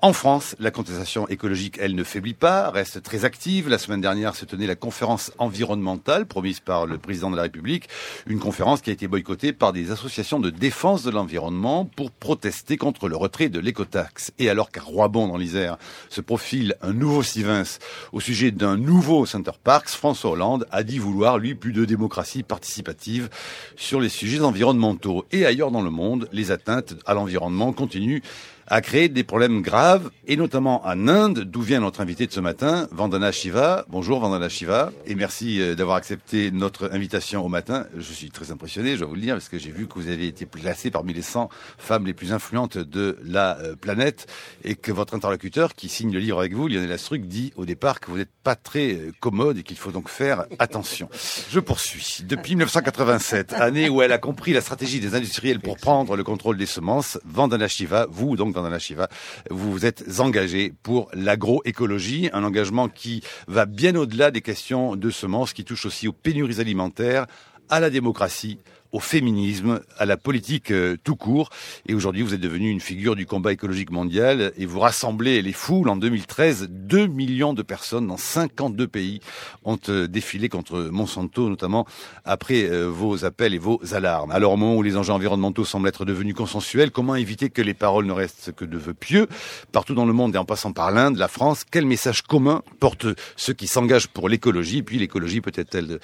En France, la contestation écologique, elle ne faiblit pas, reste très active. La semaine dernière se tenait la conférence environnementale promise par le président de la République. Une conférence qui a été boycottée par des associations de défense de l'environnement pour protester contre le retrait de l'écotaxe. Et alors qu'à Roibon, dans l'Isère, se profile un nouveau Sivens au sujet d'un nouveau Center Parcs, François Hollande a dit vouloir, lui, plus de démocratie participative sur les sujets environnementaux. Et ailleurs dans le monde, les atteintes à l'environnement continuent à créer des problèmes graves, et notamment en Inde, d'où vient notre invité de ce matin, Vandana Shiva. Bonjour Vandana Shiva, et merci d'avoir accepté notre invitation au matin. Je suis très impressionné, je dois vous le dire, parce que j'ai vu que vous avez été placée parmi les 100 femmes les plus influentes de la planète, et que votre interlocuteur, qui signe le livre avec vous, Lionel Astruc, dit au départ que vous n'êtes pas très commode et qu'il faut donc faire attention. Je poursuis. Depuis 1987, année où elle a compris la stratégie des industriels pour prendre le contrôle des semences, Vandana Shiva, vous donc Vandana Shiva, vous vous êtes engagé pour l'agroécologie, un engagement qui va bien au-delà des questions de semences, qui touche aussi aux pénuries alimentaires, à la démocratie, au féminisme, à la politique tout court. Et aujourd'hui, vous êtes devenu une figure du combat écologique mondial et vous rassemblez les foules. En 2013, 2 millions de personnes dans 52 pays ont défilé contre Monsanto, notamment après vos appels et vos alarmes. Alors, au moment où les enjeux environnementaux semblent être devenus consensuels, comment éviter que les paroles ne restent que de vœux pieux? Partout dans le monde et en passant par l'Inde, la France, quel message commun portent ceux qui s'engagent pour l'écologie? Puis l'écologie peut-elle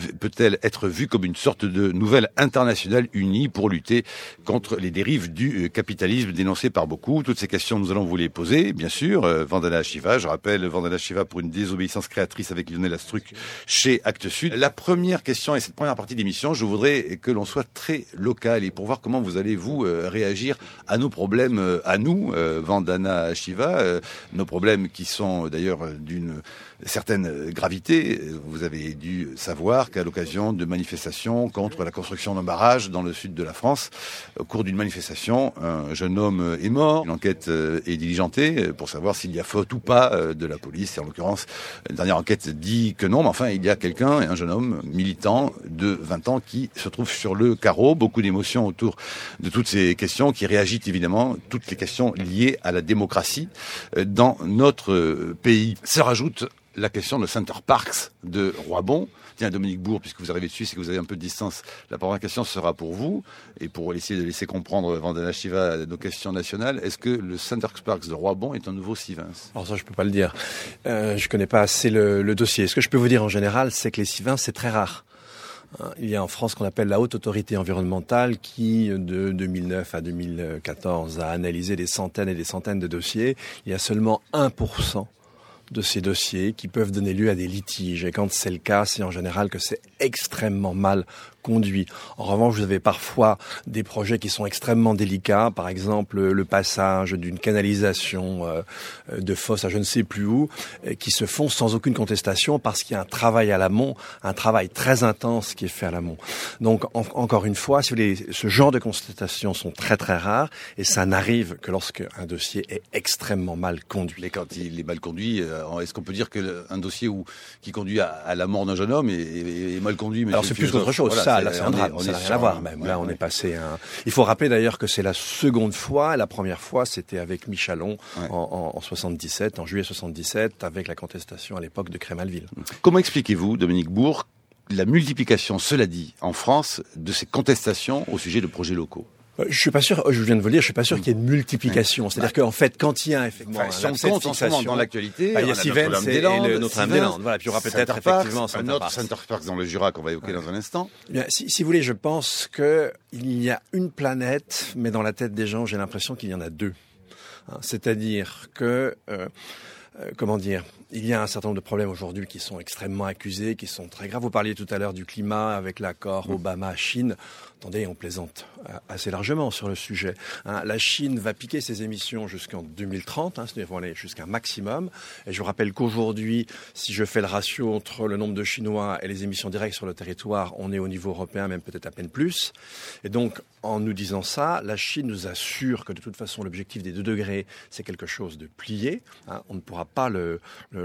être vue comme une sorte de nouvelle internationale unie pour lutter contre les dérives du capitalisme dénoncées par beaucoup? Toutes ces questions, nous allons vous les poser, bien sûr. Vandana Shiva, je rappelle, Vandana Shiva pour une désobéissance créatrice avec Lionel Astruc chez Actes Sud. La première question et cette première partie d'émission, je voudrais que l'on soit très local et pour voir comment vous allez vous réagir à nos problèmes, à nous, Vandana Shiva, nos problèmes qui sont d'ailleurs d'une certaine gravité. Vous avez dû savoir qu'à l'occasion de manifestations contre la construction d'un barrage dans le sud de la France, au cours d'une manifestation, un jeune homme est mort. Une enquête est diligentée pour savoir s'il y a faute ou pas de la police. Et en l'occurrence, une dernière enquête dit que non, mais enfin, il y a quelqu'un, un jeune homme militant de 20 ans qui se trouve sur le carreau. Beaucoup d'émotions autour de toutes ces questions qui réagitent évidemment toutes les questions liées à la démocratie dans notre pays. Se rajoute la question de Center Parcs de Roibon. Tiens, Dominique Bourg, puisque vous arrivez de Suisse et que vous avez un peu de distance, la première question sera pour vous, et pour essayer de laisser comprendre Vandana Shiva nos questions nationales. Est-ce que le Center Parcs de Roibon est un nouveau Sivens? Alors ça, je peux pas le dire. Je connais pas assez le dossier. Ce que je peux vous dire en général, c'est que les Sivens, c'est très rare. Il y a en France ce qu'on appelle la Haute Autorité Environnementale qui, de 2009 à 2014, a analysé des centaines et des centaines de dossiers. Il y a seulement 1% de ces dossiers qui peuvent donner lieu à des litiges. Et quand c'est le cas, c'est en général que c'est extrêmement mal conduit. En revanche, vous avez parfois des projets qui sont extrêmement délicats, par exemple le passage d'une canalisation de fosse à je ne sais plus où, qui se font sans aucune contestation parce qu'il y a un travail à l'amont, un travail très intense qui est fait à l'amont. Donc, encore une fois, si vous voulez, ce genre de contestations sont très très rares et ça n'arrive que lorsque un dossier est extrêmement mal conduit. Mais quand il est mal conduit, est-ce qu'on peut dire qu'un dossier qui conduit à la mort d'un jeune homme est mal conduit? Alors c'est plus qu'autre chose. Voilà, là, c'est un drame. Ça n'a rien à voir. Même là, on est passé à Il faut rappeler d'ailleurs que c'est la seconde fois. La première fois, c'était avec Michalon en 77, en juillet 77, avec la contestation à l'époque de Crémalville. Comment expliquez-vous, Dominique Bourg, la multiplication, cela dit, en France, de ces contestations au sujet de projets locaux? Je suis pas sûr, je viens de vous le dire, je suis pas sûr qu'il y ait une multiplication. C'est-à-dire qu'en fait, quand il y a effectivement dans l'actualité, il y a Sivens et Notre-Dame-des-Landes. Voilà, puis il y aura peut-être effectivement un autre Center Parcs dans le Jura qu'on va évoquer dans un instant. Eh bien, si vous voulez, je pense que il y a une planète, mais dans la tête des gens, j'ai l'impression qu'il y en a deux. C'est-à-dire que il y a un certain nombre de problèmes aujourd'hui qui sont extrêmement accusés, qui sont très graves. Vous parliez tout à l'heure du climat avec l'accord Obama-Chine. Attendez, on plaisante assez largement sur le sujet. La Chine va piquer ses émissions jusqu'en 2030, c'est-à-dire vont aller jusqu'à un maximum. Et je vous rappelle qu'aujourd'hui, si je fais le ratio entre le nombre de Chinois et les émissions directes sur le territoire, on est au niveau européen, même peut-être à peine plus. Et donc, en nous disant ça, la Chine nous assure que de toute façon, l'objectif des 2 degrés, c'est quelque chose de plié. On ne pourra pas le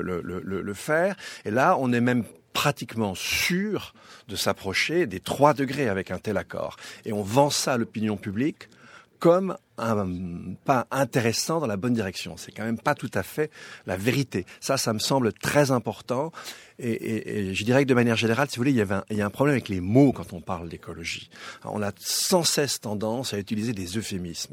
faire. Et là, on est même pratiquement sûr de s'approcher des 3 degrés avec un tel accord. Et on vend ça à l'opinion publique comme un pas intéressant dans la bonne direction. C'est quand même pas tout à fait la vérité. Ça me semble très important. Et je dirais que de manière générale, si vous voulez, il y a un problème avec les mots quand on parle d'écologie. On a sans cesse tendance à utiliser des euphémismes.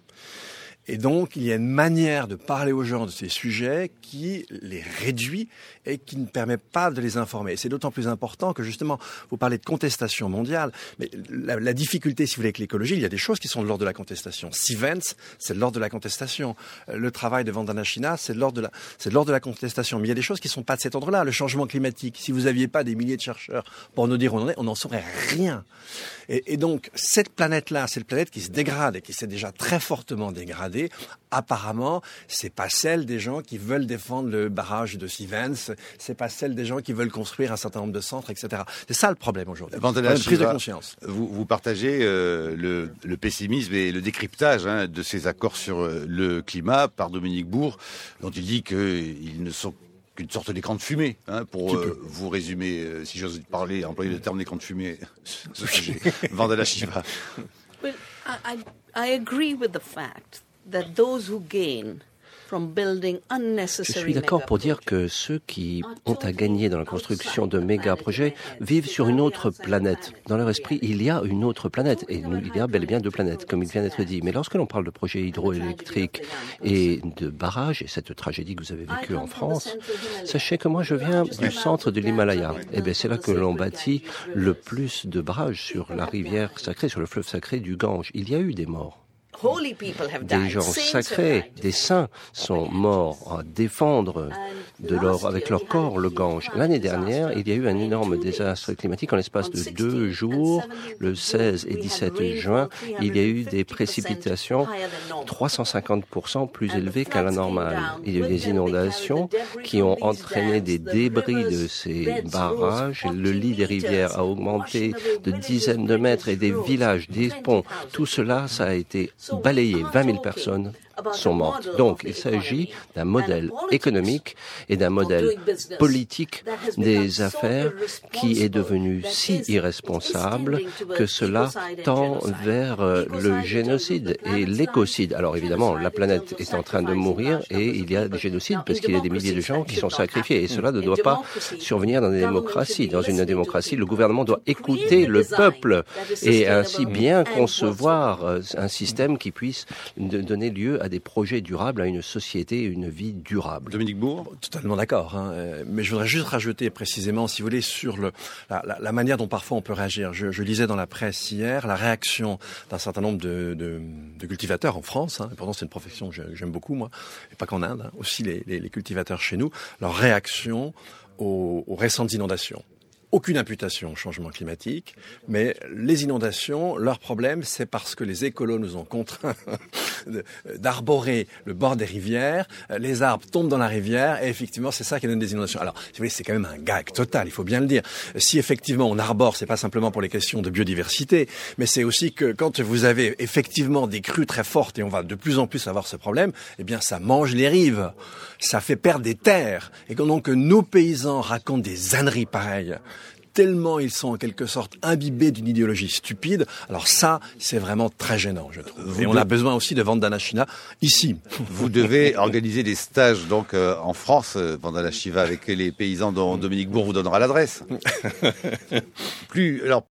Et donc, il y a une manière de parler aux gens de ces sujets qui les réduit et qui ne permet pas de les informer. Et c'est d'autant plus important que, justement, vous parlez de contestation mondiale, mais la difficulté, si vous voulez, avec l'écologie, il y a des choses qui sont de l'ordre de la contestation. Sivens, c'est de l'ordre de la contestation. Le travail de Vandana Shiva, c'est de l'ordre de la contestation. Mais il y a des choses qui ne sont pas de cet ordre-là. Le changement climatique, si vous n'aviez pas des milliers de chercheurs pour nous dire où on en est, on n'en saurait rien. Et donc, cette planète-là, c'est une planète qui se dégrade et qui s'est déjà très fortement dégradée. Apparemment, c'est pas celle des gens qui veulent défendre le barrage de Sivens, c'est pas celle des gens qui veulent construire un certain nombre de centres, etc. C'est ça le problème aujourd'hui. Vandana Une prise de Shiva, conscience. Vous partagez le pessimisme et le décryptage de ces accords sur le climat par Dominique Bourg, dont il dit qu'ils ne sont qu'une sorte d'écran de fumée, pour vous résumer, si j'ose parler, employer le terme d'écran de fumée, ce sujet. Vandana Shiva. Well, I agree with the fact that those who gain from building Je unnecessary suis d'accord pour dire que ceux qui ont à gagner dans la construction de méga-projets vivent sur une autre planète. Dans leur esprit, il y a une autre planète, et il y a bel et bien deux planètes, comme il vient d'être dit. Mais lorsque l'on parle de projets hydroélectriques et de barrages, et cette tragédie que vous avez vécue en France, sachez que moi je viens du centre de l'Himalaya. Et bien c'est là que l'on bâtit le plus de barrages sur la rivière sacrée, sur le fleuve sacré du Gange. Il y a eu des morts. Des gens sacrés, des saints sont morts à défendre avec leur corps le Gange. L'année dernière, il y a eu un énorme désastre climatique. En l'espace de 2 jours, le 16 et 17 juin, il y a eu des précipitations 350% plus élevées qu'à la normale. Il y a eu des inondations qui ont entraîné des débris de ces barrages. Le lit des rivières a augmenté de dizaines de mètres et des villages, des ponts, tout cela, ça a été balayé. 20 000 personnes sont mortes. Donc, il s'agit d'un modèle économique et d'un modèle politique des affaires qui est devenu si irresponsable que cela tend vers le génocide et l'écocide. Alors évidemment, la planète est en train de mourir et il y a des génocides parce qu'il y a des milliers de gens qui sont sacrifiés et cela ne doit pas survenir dans des démocraties. Dans une démocratie, le gouvernement doit écouter le peuple et ainsi bien concevoir un système qui puisse donner lieu à des projets durables, à une société, une vie durable. Dominique Bourg ? Totalement d'accord. Mais je voudrais juste rajouter précisément, si vous voulez, sur la manière dont parfois on peut réagir. Je lisais dans la presse hier la réaction d'un certain nombre de cultivateurs en France. Pourtant, c'est une profession que j'aime beaucoup, moi, et pas qu'en Inde, aussi les cultivateurs chez nous. Leur réaction aux récentes inondations. Aucune imputation au changement climatique, mais les inondations, leur problème, c'est parce que les écolos nous ont contraints d'arborer le bord des rivières, les arbres tombent dans la rivière, et effectivement, c'est ça qui donne des inondations. Alors, si vous voulez, c'est quand même un gag total, il faut bien le dire. Si effectivement on arbore, c'est pas simplement pour les questions de biodiversité, mais c'est aussi que quand vous avez effectivement des crues très fortes, et on va de plus en plus avoir ce problème, eh bien, ça mange les rives, ça fait perdre des terres, et donc nos paysans racontent des âneries pareilles, tellement ils sont en quelque sorte imbibés d'une idéologie stupide. Alors ça, c'est vraiment très gênant, je trouve. Et on a besoin aussi de Vandana Shiva ici. Vous devez organiser des stages donc en France, Vandana Shiva, avec les paysans dont Dominique Bourg vous donnera l'adresse. Alors